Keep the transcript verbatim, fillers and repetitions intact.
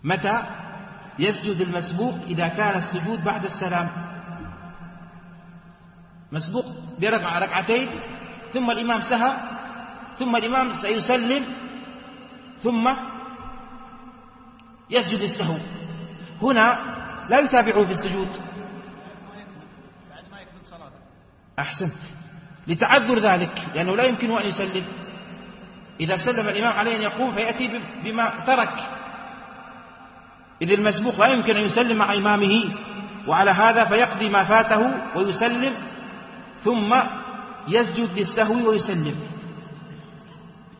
متى يسجد المسبوق؟ إذا كان السجود بعد السلام، مسبوق بركعة ركعتين ثم الإمام سهى ثم الإمام سيسلم ثم يسجد السهو، هنا لا يتابعه في السجود. أحسنت، لتعذر ذلك، لأنه لا يمكن أن يسلم. إذا سلم الإمام عليه أن يقوم فيأتي بما ترك، إذ المسبوق لا يمكن أن يسلم مع إمامه، وعلى هذا فيقضي ما فاته ويسلم ثم يسجد للسهو ويسلم.